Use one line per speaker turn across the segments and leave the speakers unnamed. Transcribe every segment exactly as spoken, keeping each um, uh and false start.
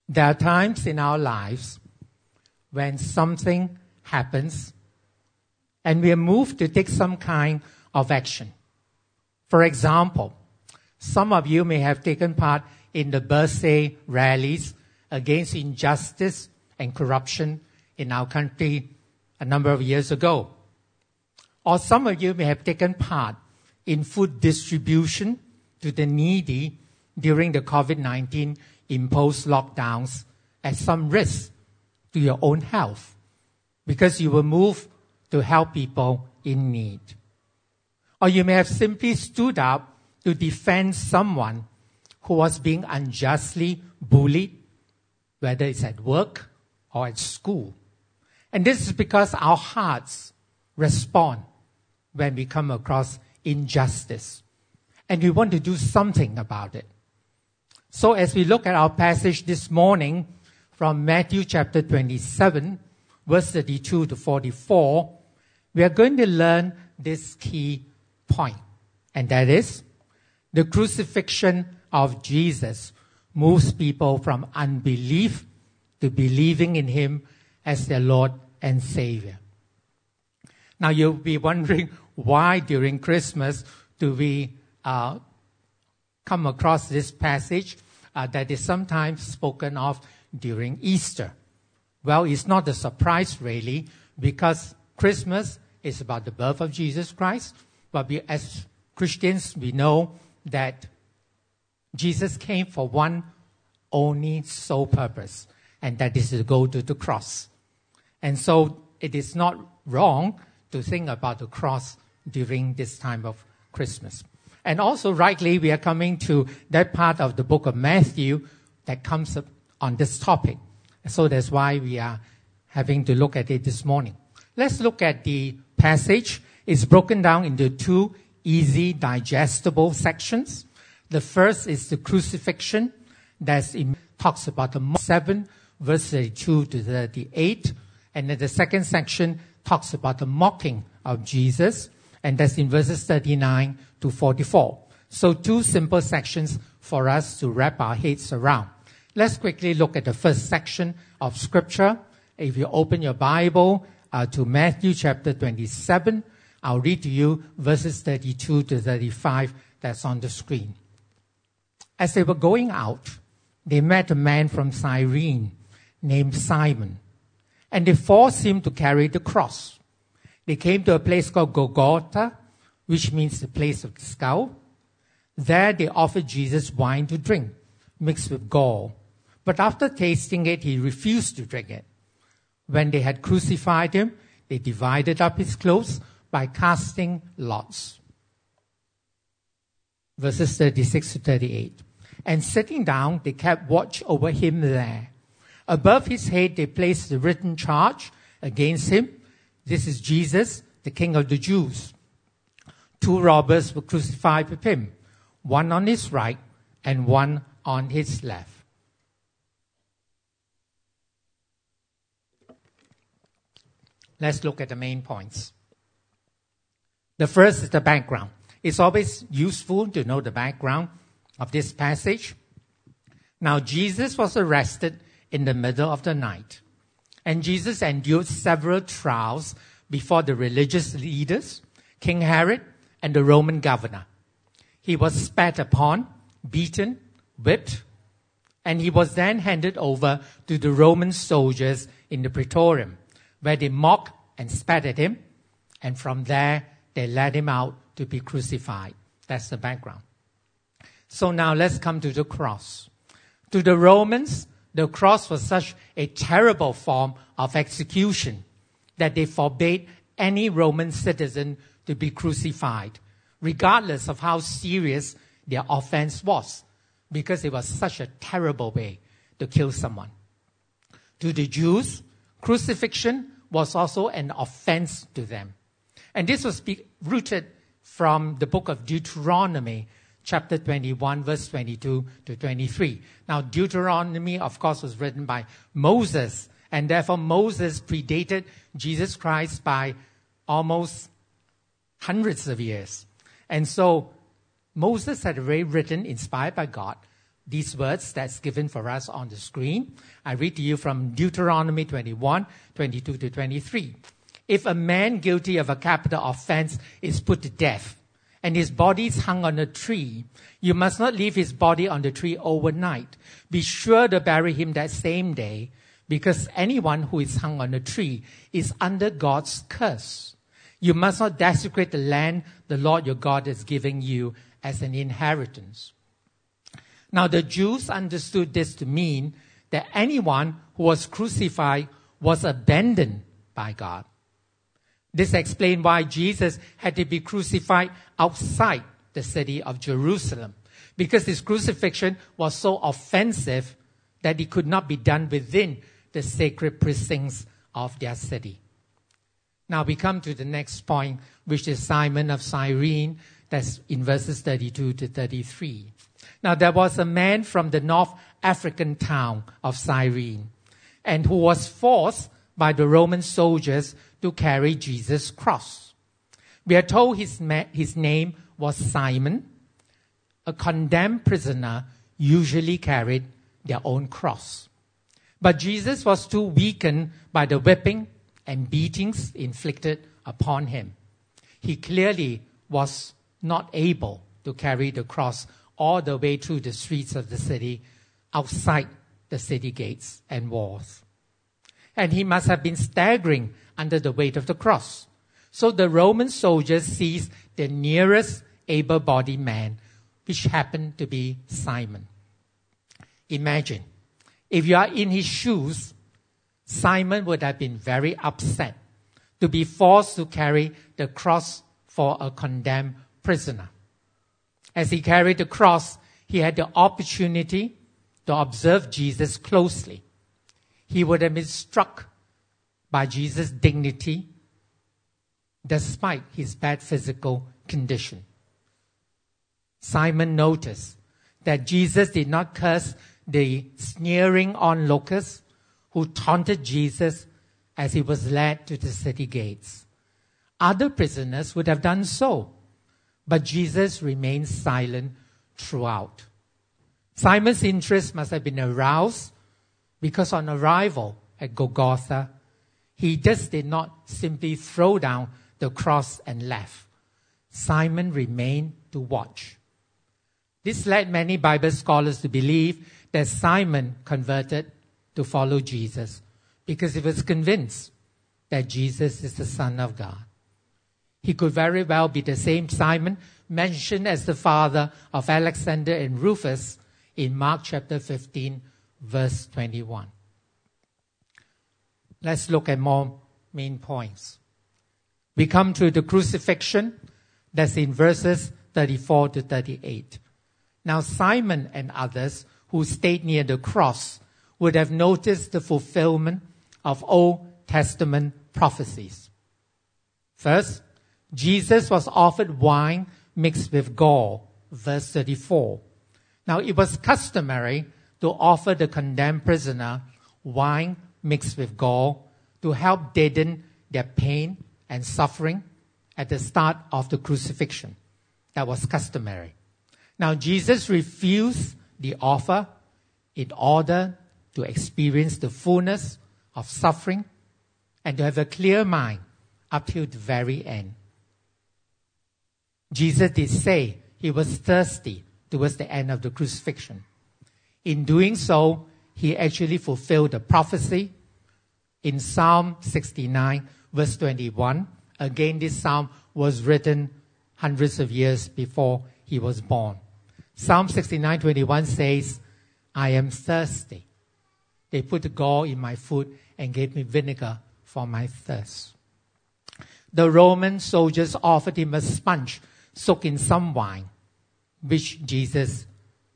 There are times in our lives when something happens and we are moved to take some kind of action. For example, some of you may have taken part in the birthday rallies against injustice and corruption in our country a number of years ago. Or some of you may have taken part in food distribution to the needy during the covid nineteen imposed lockdowns at some risk to your own health because you were moved to help people in need. Or you may have simply stood up to defend someone who was being unjustly bullied, whether it's at work or at school. And this is because our hearts respond when we come across injustice. And we want to do something about it. So as we look at our passage this morning from Matthew chapter twenty-seven, verse thirty-two to forty-four, we are going to learn this key point. And that is, the crucifixion of Jesus moves people from unbelief to believing in Him as their Lord and Savior. Now you'll be wondering, why during Christmas do we uh, come across this passage uh, that is sometimes spoken of during Easter? Well, it's not a surprise really, because Christmas is about the birth of Jesus Christ, but we, as Christians, we know that Jesus came for one only sole purpose, and that is to go to the cross. And so it is not wrong to think about the cross during this time of Christmas. And also, rightly, we are coming to that part of the book of Matthew that comes up on this topic. So that's why we are having to look at it this morning. Let's look at the passage. It's broken down into two easy, digestible sections. The first is the crucifixion. That talks about the seven, verse thirty-two to thirty-eight. And then the second section talks about the mocking of Jesus. And that's in verses thirty-nine to forty-four. So two simple sections for us to wrap our heads around. Let's quickly look at the first section of Scripture. If you open your Bible uh, to Matthew chapter twenty-seven, I'll read to you verses thirty-two to thirty-five that's on the screen. As they were going out, they met a man from Cyrene named Simon, and they forced him to carry the cross. They came to a place called Golgotha, which means the place of the skull. There they offered Jesus wine to drink, mixed with gall. But after tasting it, he refused to drink it. When they had crucified him, they divided up his clothes by casting lots. Verses thirty-six to thirty-eight. And sitting down, they kept watch over him there. Above his head, they placed the written charge against him. This is Jesus, the King of the Jews. Two robbers were crucified with him, one on his right and one on his left. Let's look at the main points. The first is the background. It's always useful to know the background of this passage. Now, Jesus was arrested in the middle of the night, and Jesus endured several trials before the religious leaders, King Herod, and the Roman governor. He was spat upon, beaten, whipped, and he was then handed over to the Roman soldiers in the Praetorium, where they mocked and spat at him, and from there they led him out to be crucified. That's the background. So now let's come to the cross. To the Romans, the cross was such a terrible form of execution that they forbade any Roman citizen to be crucified, regardless of how serious their offense was, because it was such a terrible way to kill someone. To the Jews, crucifixion was also an offense to them. And this was rooted from the book of Deuteronomy, chapter twenty-one, verse twenty-two to twenty-three. Now, Deuteronomy, of course, was written by Moses, and therefore Moses predated Jesus Christ by almost hundreds of years. And so Moses had already written, inspired by God, these words that's given for us on the screen. I read to you from Deuteronomy twenty-one, twenty-two to twenty-three. If a man guilty of a capital offense is put to death, and his body is hung on a tree, you must not leave his body on the tree overnight. Be sure to bury him that same day, because anyone who is hung on a tree is under God's curse. You must not desecrate the land the Lord your God is giving you as an inheritance. Now the Jews understood this to mean that anyone who was crucified was abandoned by God. This explained why Jesus had to be crucified outside the city of Jerusalem, because his crucifixion was so offensive that it could not be done within the sacred precincts of their city. Now we come to the next point, which is Simon of Cyrene, that's in verses thirty-two to thirty-three. Now there was a man from the North African town of Cyrene, and who was forced by the Roman soldiers to carry Jesus' cross. We are told his, ma- his name was Simon. A condemned prisoner usually carried their own cross. But Jesus was too weakened by the whipping and beatings inflicted upon him. He clearly was not able to carry the cross all the way through the streets of the city, outside the city gates and walls. And he must have been staggering under the weight of the cross. So the Roman soldiers seized the nearest able-bodied man, which happened to be Simon. Imagine, if you are in his shoes, Simon would have been very upset to be forced to carry the cross for a condemned prisoner. As he carried the cross, he had the opportunity to observe Jesus closely. He would have been struck by Jesus' dignity despite his bad physical condition. Simon noticed that Jesus did not curse the sneering onlookers who taunted Jesus as he was led to the city gates. Other prisoners would have done so, but Jesus remained silent throughout. Simon's interest must have been aroused because on arrival at Golgotha, he just did not simply throw down the cross and left. Simon remained to watch. This led many Bible scholars to believe that Simon converted to follow Jesus because he was convinced that Jesus is the Son of God. He could very well be the same Simon mentioned as the father of Alexander and Rufus in Mark chapter fifteen, verse twenty-one. Let's look at more main points. We come to the crucifixion, that's in verses thirty-four to thirty-eight. Now Simon and others who stayed near the cross would have noticed the fulfillment of Old Testament prophecies. First, Jesus was offered wine mixed with gall, verse thirty-four. Now it was customary to offer the condemned prisoner wine mixed with gall to help deaden their pain and suffering at the start of the crucifixion. That was customary. Now Jesus refused the offer in order to experience the fullness of suffering and to have a clear mind up till the very end. Jesus did say he was thirsty towards the end of the crucifixion. In doing so, he actually fulfilled the prophecy in Psalm sixty-nine, verse twenty-one. Again, this psalm was written hundreds of years before he was born. Psalm sixty-nine, twenty-one says, I am thirsty. They put gall in my food and gave me vinegar for my thirst. The Roman soldiers offered him a sponge soaked in some wine, which Jesus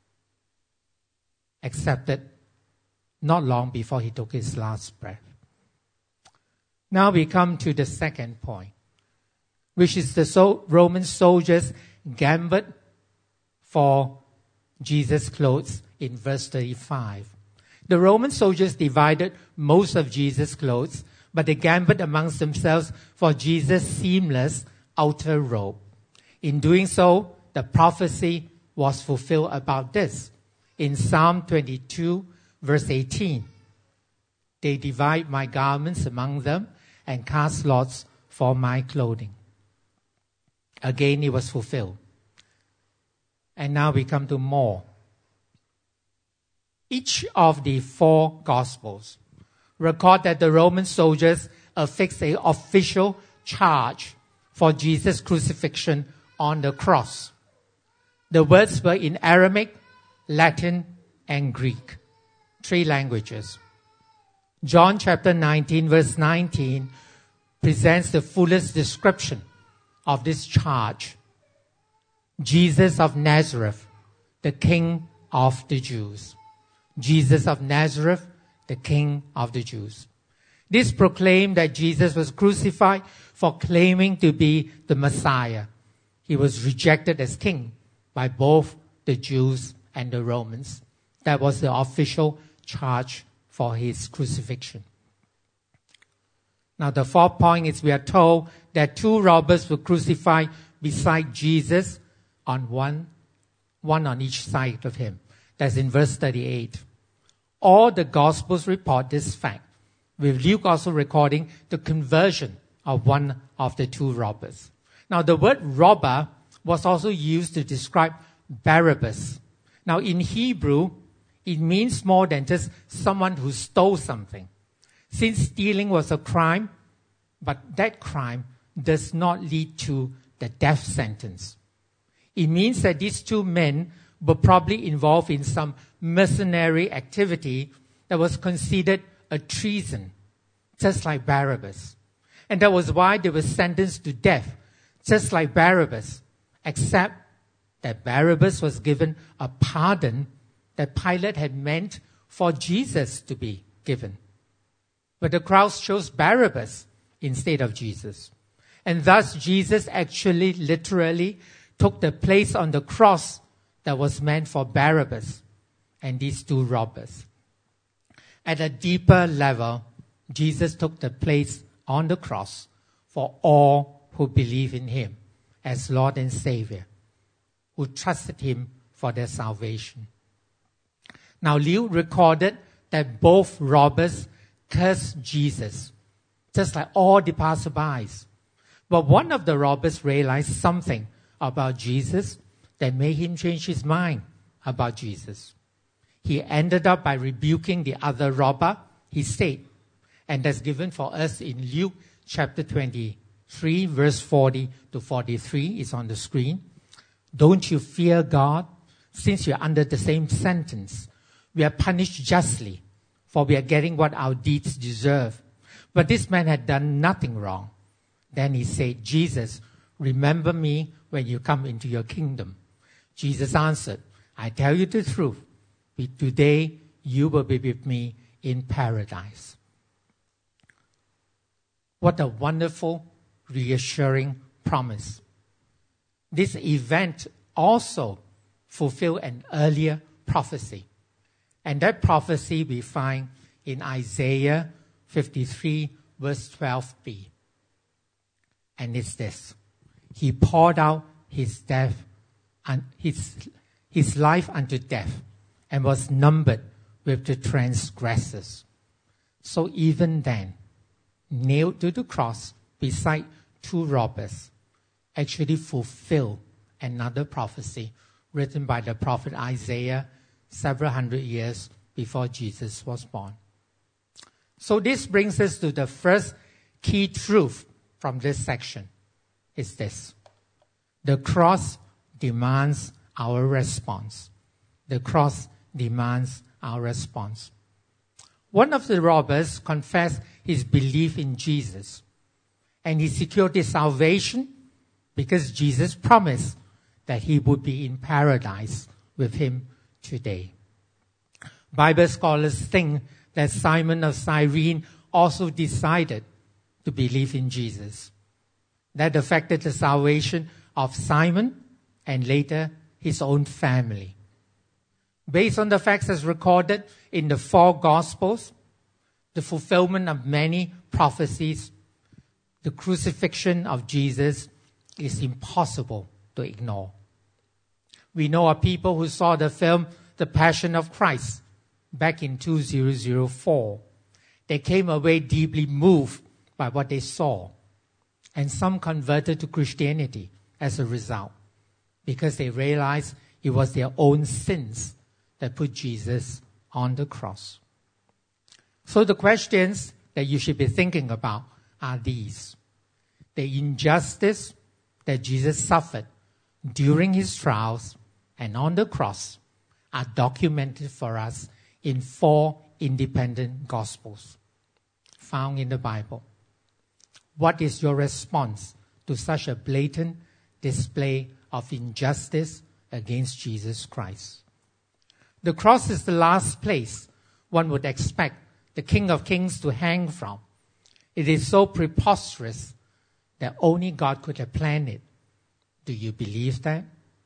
accepted not long before he took his last breath. Now we come to the second point, which is the so- Roman soldiers gambled for Jesus' clothes in verse thirty-five. The Roman soldiers divided most of Jesus' clothes, but they gambled amongst themselves for Jesus' seamless outer robe. In doing so, the prophecy was fulfilled about this. in Psalm twenty-two, verse eighteen. They divide my garments among them and cast lots for my clothing. Again, it was fulfilled. And now we come to more. Each of the four Gospels record that the Roman soldiers affixed an official charge for Jesus' crucifixion on the cross. The words were in Aramaic, Latin, and Greek, three languages. John chapter nineteen, verse nineteen, presents the fullest description of this charge. Jesus of Nazareth, the King of the Jews. Jesus of Nazareth, the King of the Jews. This proclaimed that Jesus was crucified for claiming to be the Messiah. He was rejected as king by both the Jews and the Romans. That was the official charge for his crucifixion. Now the fourth point is we are told that two robbers were crucified beside Jesus on one, one on each side of him. That's in verse thirty-eight. All the Gospels report this fact, with Luke also recording the conversion of one of the two robbers. Now the word robber was also used to describe Barabbas. Now in Hebrew, it means more than just someone who stole something. Since stealing was a crime, but that crime does not lead to the death sentence. It means that these two men were probably involved in some mercenary activity that was considered a treason, just like Barabbas. And that was why they were sentenced to death, just like Barabbas, except that Barabbas was given a pardon that Pilate had meant for Jesus to be given. But the crowds chose Barabbas instead of Jesus. And thus Jesus actually literally took the place on the cross that was meant for Barabbas and these two robbers. At a deeper level, Jesus took the place on the cross for all who believe in him as Lord and Savior, who trusted him for their salvation. Now Luke recorded that both robbers cursed Jesus, just like all the passerbys. But one of the robbers realized something about Jesus that made him change his mind about Jesus. He ended up by rebuking the other robber. He said, and that's given for us in Luke chapter twenty-three, verse forty to forty-three, is on the screen. Don't you fear God, since you're under the same sentence? We are punished justly, for we are getting what our deeds deserve. But this man had done nothing wrong. Then he said, Jesus, remember me when you come into your kingdom. Jesus answered, I tell you the truth. Today you will be with me in paradise. What a wonderful, reassuring promise. This event also fulfilled an earlier prophecy. And that prophecy we find in Isaiah fifty-three, verse twelve b. And it's this. He poured out his death and his, his life unto death and was numbered with the transgressors. So even then, nailed to the cross beside two robbers actually fulfilled another prophecy written by the prophet Isaiah several hundred years before Jesus was born. So this brings us to the first key truth from this section. Is this. The cross demands our response. The cross demands our response. One of the robbers confessed his belief in Jesus, and he secured his salvation because Jesus promised that he would be in paradise with him today. Bible scholars think that Simon of Cyrene also decided to believe in Jesus. That affected the salvation of Simon and later his own family. Based on the facts as recorded in the four Gospels, the fulfillment of many prophecies, the crucifixion of Jesus is impossible to ignore. We know of people who saw the film the Passion of Christ back in two thousand four. They came away deeply moved by what they saw. And some converted to Christianity as a result, because they realized it was their own sins that put Jesus on the cross. So the questions that you should be thinking about are these. The injustice that Jesus suffered during his trials and on the cross are documented for us in four independent gospels found in the Bible. What is your response to such a blatant display of injustice against Jesus Christ? The cross is the last place one would expect the King of Kings to hang from. It is so preposterous that only God could have planned it. Do you believe that?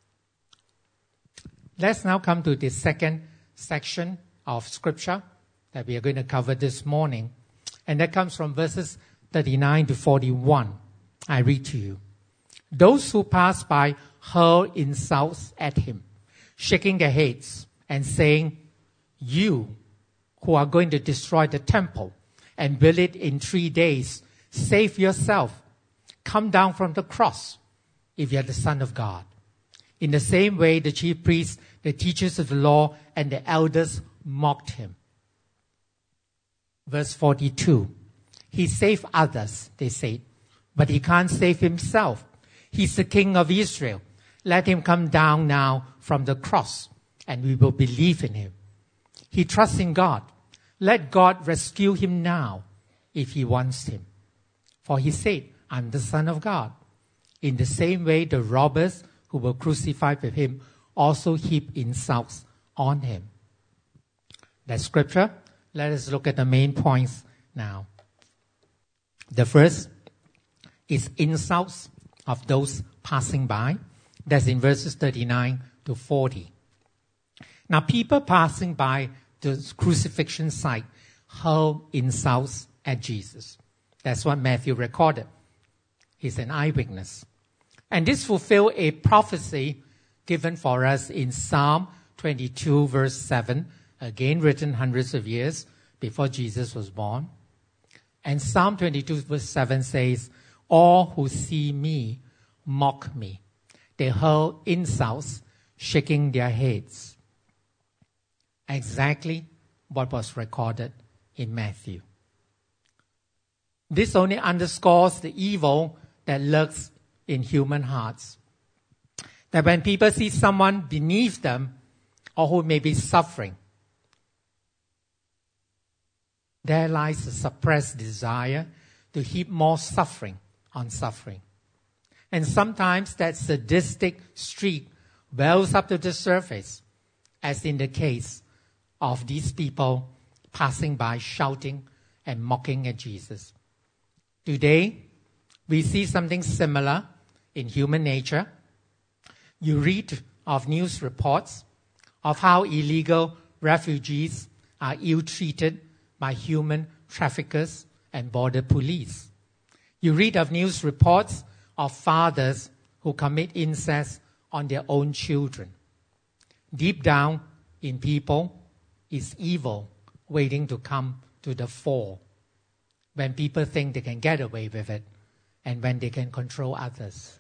Let's now come to the second section of Scripture that we are going to cover this morning. And that comes from verses thirty-nine to forty-one. I read to you. Those who passed by hurled insults at him, shaking their heads and saying, "You who are going to destroy the temple and build it in three days, save yourself. Come down from the cross if you are the Son of God." In the same way, the chief priests, the teachers of the law, and the elders mocked him. Verse forty-two. He saved others, they said, but he can't save himself. He's the King of Israel. Let him come down now from the cross, and we will believe in him. He trusts in God. Let God rescue him now, if he wants him. For he said, "I'm the Son of God." In the same way, the robbers who were crucified with him also heaped insults on him. That's scripture. Let us look at the main points now. The first is insults of those passing by. That's in verses thirty-nine to forty. Now, people passing by the crucifixion site hurled insults at Jesus. That's what Matthew recorded. He's an eyewitness. And this fulfilled a prophecy given for us in Psalm twenty-two, verse seven, again written hundreds of years before Jesus was born. And Psalm twenty-two, verse seven says, "All who see me mock me. They hurl insults, shaking their heads." Exactly what was recorded in Matthew. This only underscores the evil that lurks in human hearts. That when people see someone beneath them or who may be suffering, there lies a suppressed desire to heap more suffering on suffering. And sometimes that sadistic streak wells up to the surface, as in the case of these people passing by shouting and mocking at Jesus. Today, we see something similar in human nature. You read of news reports of how illegal refugees are ill-treated by human traffickers and border police. You read of news reports of fathers who commit incest on their own children. Deep down in people is evil waiting to come to the fore when people think they can get away with it and when they can control others.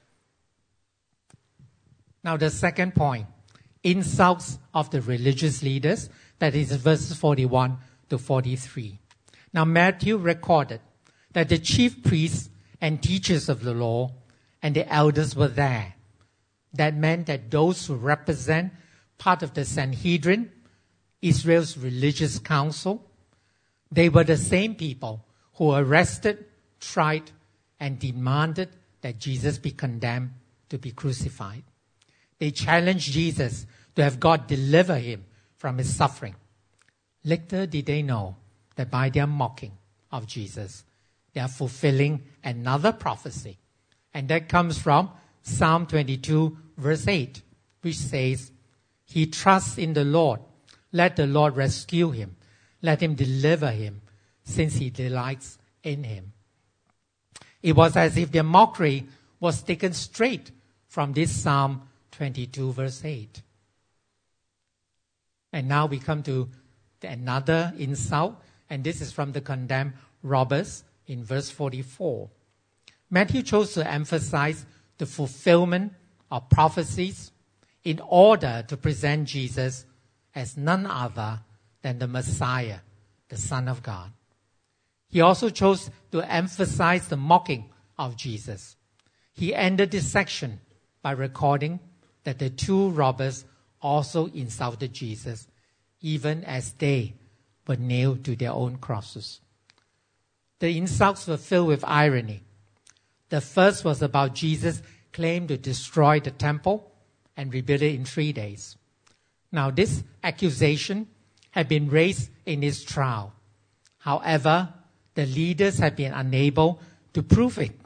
Now the second point, insults of the religious leaders, that is verses forty-one to forty-three. Now Matthew recorded that the chief priests and teachers of the law and the elders were there. That meant that those who represent part of the Sanhedrin, Israel's religious council, they were the same people who arrested, tried, and demanded that Jesus be condemned to be crucified. They challenged Jesus to have God deliver him from his suffering. Little did they know that by their mocking of Jesus, they are fulfilling another prophecy. And that comes from Psalm twenty-two, verse eight, which says, "He trusts in the Lord. Let the Lord rescue him. Let him deliver him, since he delights in him." It was as if their mockery was taken straight from this Psalm twenty-two, verse eight. And now we come to another insult, and this is from the condemned robbers in verse forty-four. Matthew chose to emphasize the fulfillment of prophecies in order to present Jesus as none other than the Messiah, the Son of God. He also chose to emphasize the mocking of Jesus. He ended this section by recording that the two robbers also insulted Jesus, even as they were nailed to their own crosses. The insults were filled with irony. The first was about Jesus' claim to destroy the temple and rebuild it in three days. Now, this accusation had been raised in his trial. However, the leaders had been unable to prove it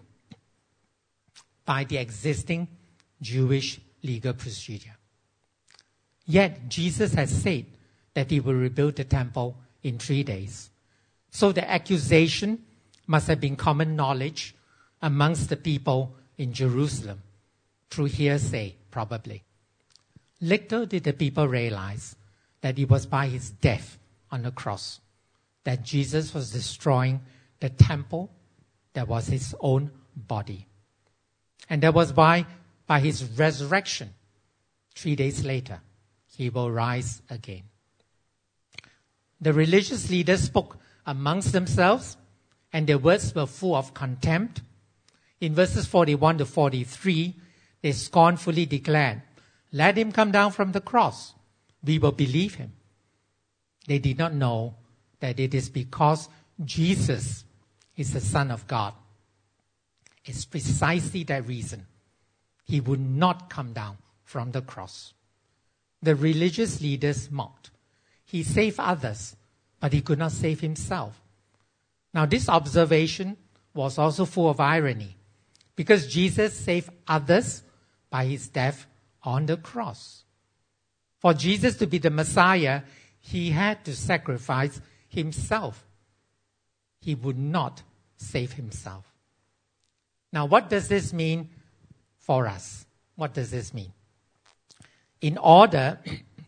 by the existing Jewish legal procedure. Yet, Jesus had said that he will rebuild the temple in three days. So the accusation must have been common knowledge amongst the people in Jerusalem, through hearsay, probably. Little did the people realize that it was by his death on the cross that Jesus was destroying the temple that was his own body. And that was why, by his resurrection, three days later, he will rise again. The religious leaders spoke amongst themselves, and their words were full of contempt. In verses forty-one to forty-three, they scornfully declared, "Let him come down from the cross. We will believe him." They did not know that it is because Jesus is the Son of God. It's precisely that reason he would not come down from the cross. The religious leaders mocked. He saved others, but he could not save himself. Now, this observation was also full of irony, because Jesus saved others by his death on the cross. For Jesus to be the Messiah, he had to sacrifice himself. He would not save himself. Now, what does this mean for us? What does this mean? In order,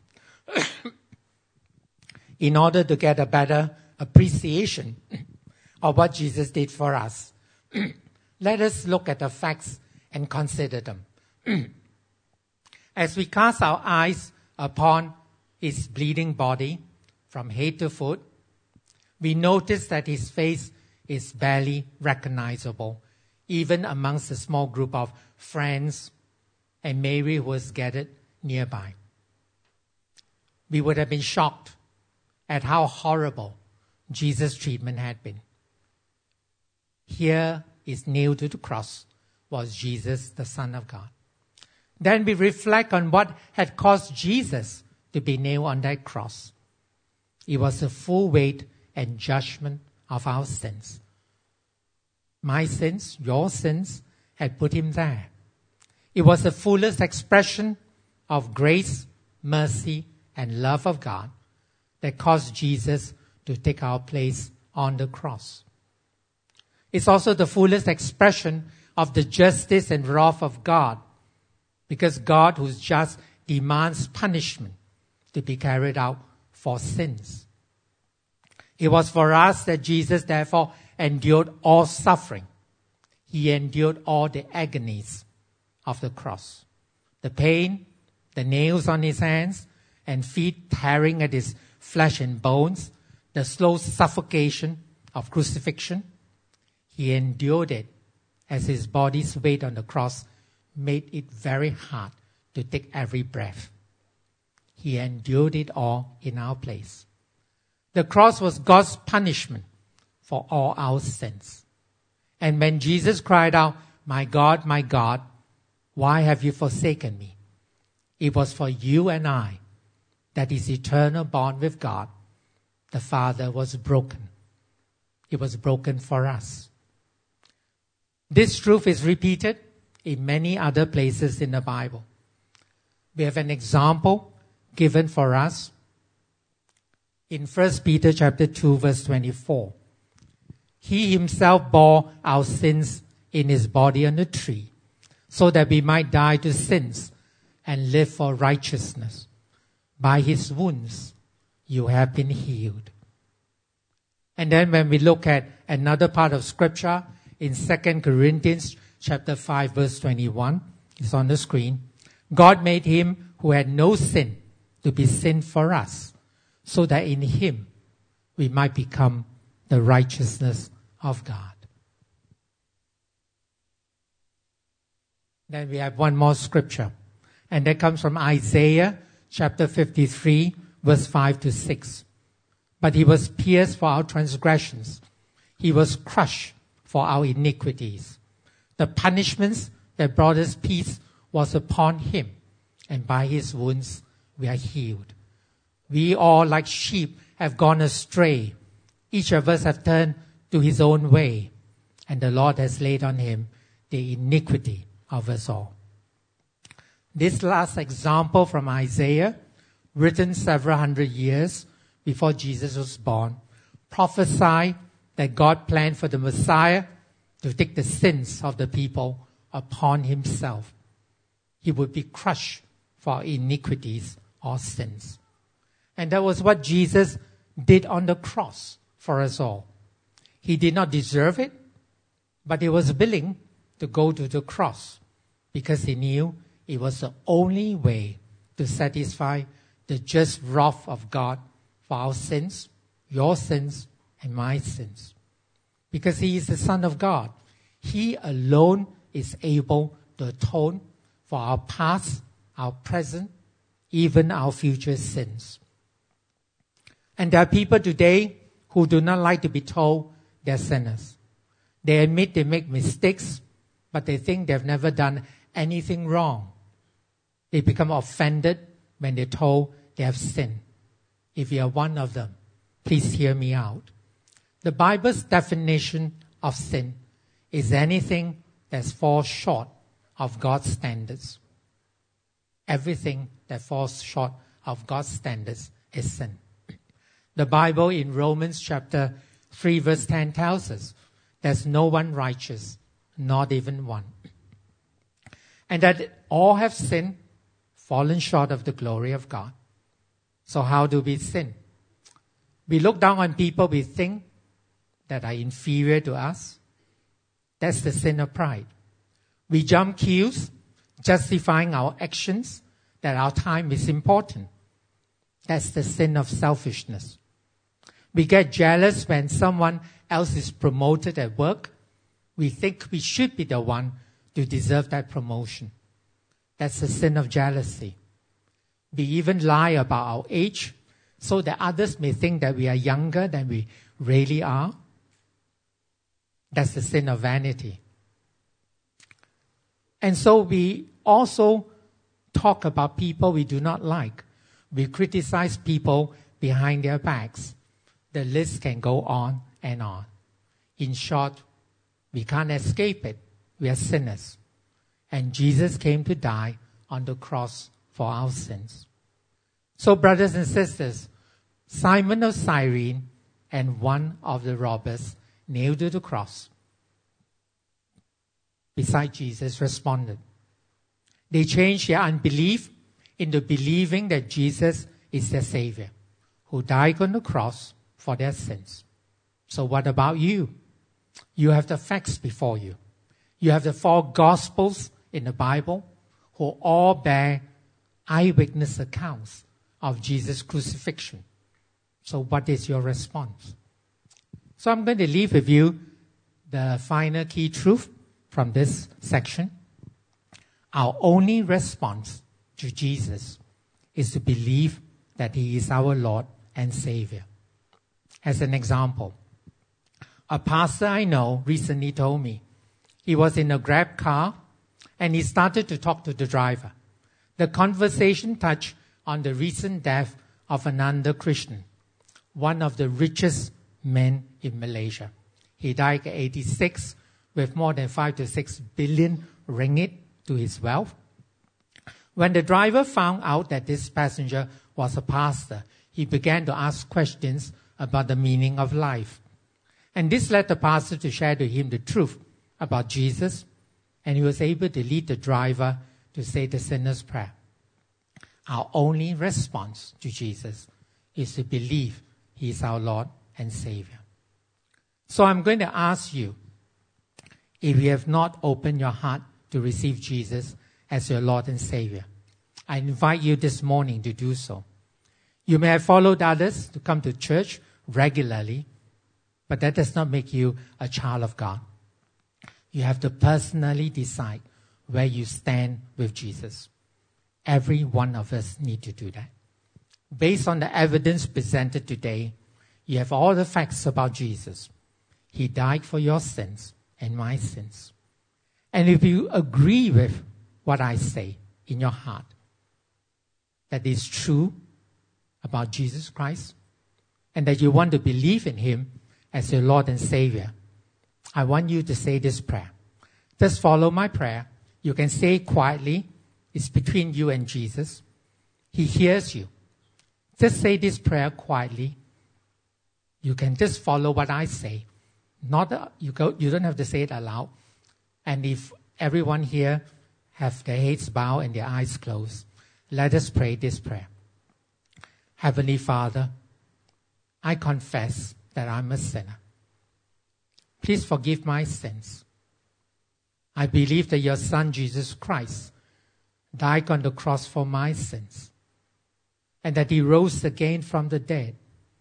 in order to get a better appreciation of what Jesus did for us, let us look at the facts and consider them. As we cast our eyes upon his bleeding body from head to foot, we notice that his face is barely recognizable, even amongst the small group of friends and Mary who was gathered nearby. We would have been shocked at how horrible Jesus' treatment had been. Here is nailed to the cross was Jesus, the Son of God. Then we reflect on what had caused Jesus to be nailed on that cross. It was the full weight and judgment of our sins. My sins, your sins, had put him there. It was the fullest expression of grace, mercy, and love of God that caused Jesus to take our place on the cross. It's also the fullest expression of the justice and wrath of God, because God, who's just, demands punishment to be carried out for sins. It was for us that Jesus therefore endured all suffering. He endured all the agonies of the cross. The pain, the nails on his hands and feet tearing at his flesh and bones, the slow suffocation of crucifixion. He endured it as his body's weight on the cross made it very hard to take every breath. He endured it all in our place. The cross was God's punishment for all our sins. And when Jesus cried out, "My God, my God, why have you forsaken me?" It was for you and I that his eternal bond with God, the Father, was broken. It was broken for us. This truth is repeated in many other places in the Bible. We have an example given for us in First Peter chapter two, verse twenty-four. He himself bore our sins in his body on the tree, so that we might die to sins and live for righteousness. By his wounds, you have been healed. And then when we look at another part of scripture in Second Corinthians chapter five, verse twenty-one, it's on the screen. God made him who had no sin to be sin for us, so that in him we might become the righteousness of God. Then we have one more scripture, and that comes from Isaiah chapter fifty-three, verse five to six. But he was pierced for our transgressions. He was crushed for our iniquities. The punishments that brought us peace was upon him, and by his wounds we are healed. We all, like sheep, have gone astray. Each of us have turned to his own way, and the Lord has laid on him the iniquity of us all. This last example from Isaiah, written several hundred years before Jesus was born, prophesied that God planned for the Messiah to take the sins of the people upon himself. He would be crushed for our iniquities or sins. And that was what Jesus did on the cross for us all. He did not deserve it, but he was willing to go to the cross because he knew it was the only way to satisfy the just wrath of God for our sins, your sins, and my sins. Because he is the Son of God. He alone is able to atone for our past, our present, even our future sins. And there are people today who do not like to be told they're sinners. They admit they make mistakes, but they think they've never done anything wrong. They become offended when they're told they have sinned. If you are one of them, please hear me out. The Bible's definition of sin is anything that falls short of God's standards. Everything that falls short of God's standards is sin. The Bible in Romans chapter three verse ten tells us there's no one righteous, not even one. And that all have sinned, fallen short of the glory of God. So how do we sin? We look down on people we think that are inferior to us. That's the sin of pride. We jump queues, justifying our actions that our time is important. That's the sin of selfishness. We get jealous when someone else is promoted at work. We think we should be the one to deserve that promotion. That's the sin of jealousy. We even lie about our age so that others may think that we are younger than we really are. That's the sin of vanity. And so we also talk about people we do not like. We criticize people behind their backs. The list can go on and on. In short, we can't escape it. We are sinners. And Jesus came to die on the cross for our sins. So, brothers and sisters, Simon of Cyrene and one of the robbers nailed to the cross beside Jesus responded. They changed their unbelief into believing that Jesus is their Savior, who died on the cross for their sins. So what about you? You have the facts before you. You have the four Gospels in the Bible who all bear eyewitness accounts of Jesus' crucifixion. So what is your response? So I'm going to leave with you the final key truth from this section. Our only response to Jesus is to believe that he is our Lord and Savior. As an example, a pastor I know recently told me he was in a Grab car and he started to talk to the driver. The conversation touched on the recent death of Ananda Krishnan, one of the richest men in Malaysia. He died at eighty-six with more than five to six billion ringgit to his wealth. When the driver found out that this passenger was a pastor, he began to ask questions about the meaning of life. And this led the pastor to share to him the truth about Jesus, and he was able to lead the driver to say the sinner's prayer. our only response to Jesus is to believe He is our Lord and Savior. So I'm going to ask you, if you have not opened your heart to receive Jesus as your Lord and Savior, I invite you this morning to do so. You may have followed others to come to church regularly, but that does not make you a child of God. You have to personally decide where you stand with Jesus. Every one of us need to do that. Based on the evidence presented today, you have all the facts about Jesus. He died for your sins and my sins. And if you agree with what I say in your heart, that is true about Jesus Christ, and that you want to believe in Him as your Lord and Savior, I want you to say this prayer. Just follow my prayer. You can say it quietly. It's between you and Jesus. He hears you. Just say this prayer quietly. You can just follow what I say. Not uh, you go. You don't have to say it aloud. And if everyone here have their heads bowed and their eyes closed, let us pray this prayer. Heavenly Father, I confess that I'm a sinner. Please forgive my sins. I believe that your Son, Jesus Christ, died on the cross for my sins, and that He rose again from the dead.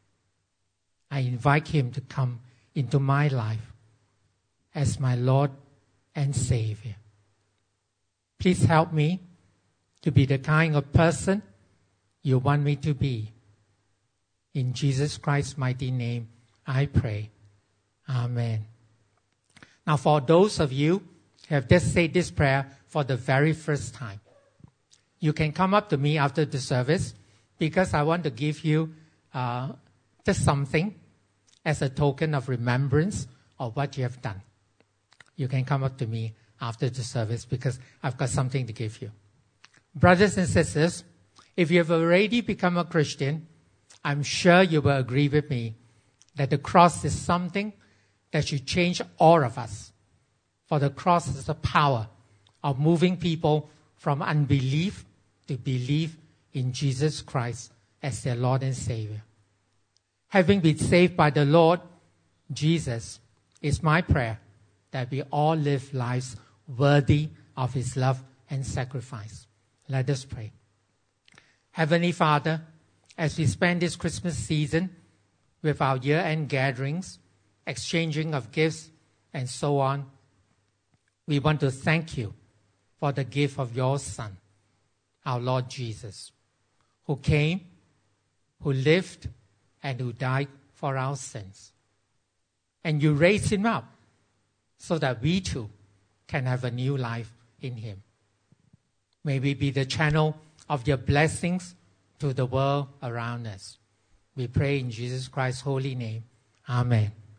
I invite Him to come into my life as my Lord and Savior. Please help me to be the kind of person you want me to be. In Jesus Christ's mighty name, I pray. Amen. Now, for those of you who have just said this prayer for the very first time, you can come up to me after the service, because I want to give you uh, just something as a token of remembrance of what you have done. You can come up to me after the service because I've got something to give you. Brothers and sisters, if you have already become a Christian, I'm sure you will agree with me that the cross is something that should change all of us. For the cross is the power of moving people from unbelief to believe in Jesus Christ as their Lord and Savior. Having been saved by the Lord Jesus, it's my prayer that we all live lives worthy of His love and sacrifice. Let us pray. Heavenly Father, as we spend this Christmas season with our year-end gatherings, exchanging of gifts, and so on, we want to thank You for the gift of Your Son, our Lord Jesus, who came, who lived, and who died for our sins. And You raised Him up so that we too can have a new life in Him. May we be the channel of Your blessings to the world around us. We pray in Jesus Christ's holy name. Amen.